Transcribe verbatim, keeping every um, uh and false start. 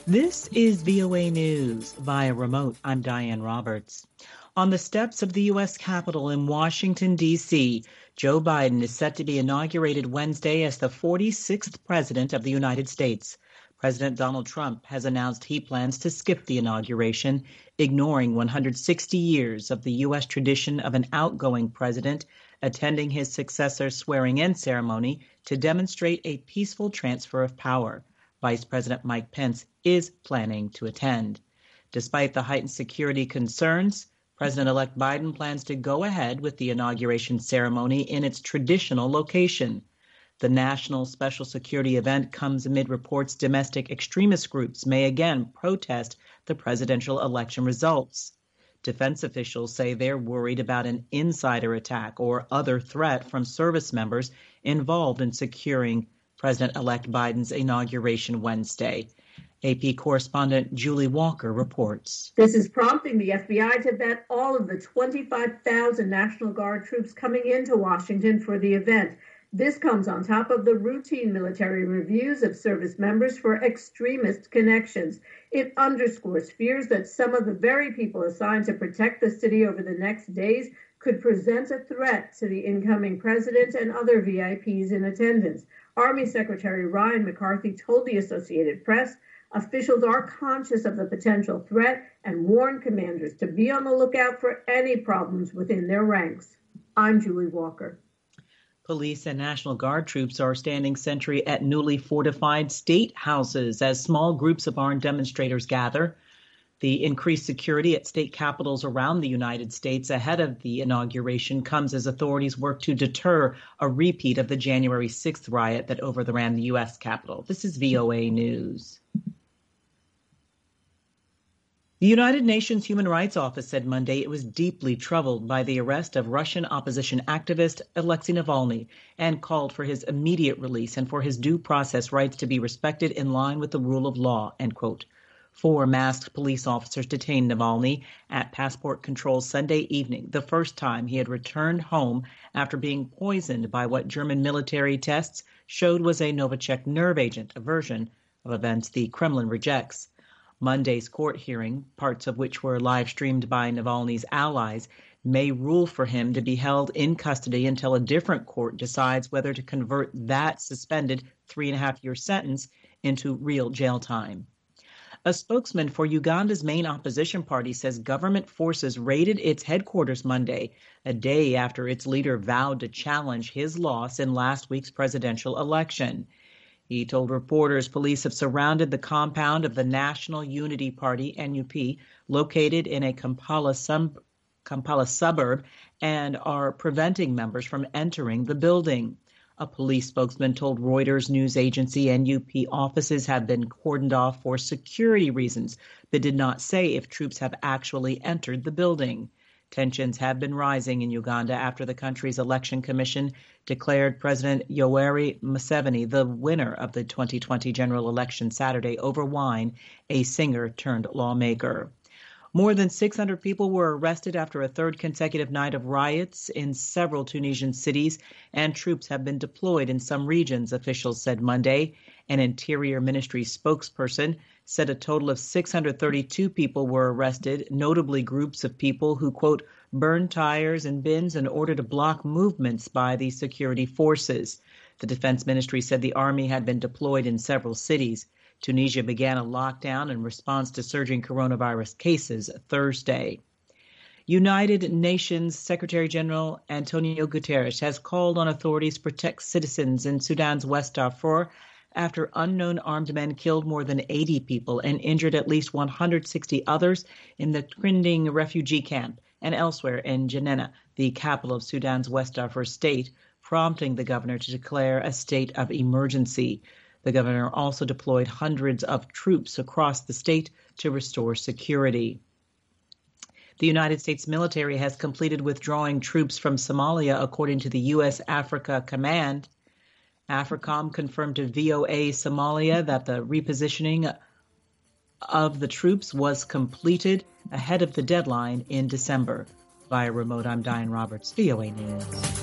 This is V O A News via remote. I'm Diane Roberts. On the steps of the U S Capitol in Washington, D C, Joe Biden is set to be inaugurated Wednesday as the forty-sixth President of the United States. President Donald Trump has announced he plans to skip the inauguration, ignoring one hundred sixty years of the U S tradition of an outgoing president attending his successor's swearing-in ceremony to demonstrate a peaceful transfer of power. Vice President Mike Pence is planning to attend. Despite the heightened security concerns, President-elect Biden plans to go ahead with the inauguration ceremony in its traditional location. The national special security event comes amid reports domestic extremist groups may again protest the presidential election results. Defense officials say they're worried about an insider attack or other threat from service members involved in securing President-elect Biden's inauguration Wednesday. A P correspondent Julie Walker reports. This is prompting the F B I to vet all of the twenty-five thousand National Guard troops coming into Washington for the event. This comes on top of the routine military reviews of service members for extremist connections. It underscores fears that some of the very people assigned to protect the city over the next days could present a threat to the incoming president and other V I Ps in attendance. Army Secretary Ryan McCarthy told the Associated Press officials are conscious of the potential threat and warn commanders to be on the lookout for any problems within their ranks. I'm Julie Walker. Police and National Guard troops are standing sentry at newly fortified state houses as small groups of armed demonstrators gather. The increased security at state capitals around the United States ahead of the inauguration comes as authorities work to deter a repeat of the January sixth riot that overran the U S Capitol. This is V O A News. The United Nations Human Rights Office said Monday it was deeply troubled by the arrest of Russian opposition activist Alexei Navalny and called for his immediate release and for his due process rights to be respected in line with the rule of law, end quote. Four masked police officers detained Navalny at passport control Sunday evening, the first time he had returned home after being poisoned by what German military tests showed was a Novichok nerve agent, a version of events the Kremlin rejects. Monday's court hearing, parts of which were live-streamed by Navalny's allies, may rule for him to be held in custody until a different court decides whether to convert that suspended three-and-a-half-year sentence into real jail time. A spokesman for Uganda's main opposition party says government forces raided its headquarters Monday, a day after its leader vowed to challenge his loss in last week's presidential election. He told reporters police have surrounded the compound of the National Unity Party, N U P, located in a Kampala, sub- Kampala suburb, and are preventing members from entering the building. A police spokesman told Reuters news agency N U P offices have been cordoned off for security reasons, but did not say if troops have actually entered the building. Tensions have been rising in Uganda after the country's election commission declared President Yoweri Museveni the winner of the twenty twenty general election Saturday over wine, a singer turned lawmaker. More than six hundred people were arrested after a third consecutive night of riots in several Tunisian cities, and troops have been deployed in some regions, officials said Monday. An Interior Ministry spokesperson said a total of six hundred thirty-two people were arrested, notably groups of people who, quote, burned tires and bins in order to block movements by the security forces. The Defense Ministry said the army had been deployed in several cities. Tunisia began a lockdown in response to surging coronavirus cases Thursday. United Nations Secretary General Antonio Guterres has called on authorities to protect citizens in Sudan's West Darfur after unknown armed men killed more than eighty people and injured at least one hundred sixty others in the Krinding refugee camp and elsewhere in Jenena, the capital of Sudan's West Darfur state, prompting the governor to declare a state of emergency. The governor also deployed hundreds of troops across the state to restore security. The United States military has completed withdrawing troops from Somalia, according to the U S Africa Command. AFRICOM confirmed to V O A Somalia that the repositioning of the troops was completed ahead of the deadline in December. Via remote, I'm Diane Roberts, V O A News.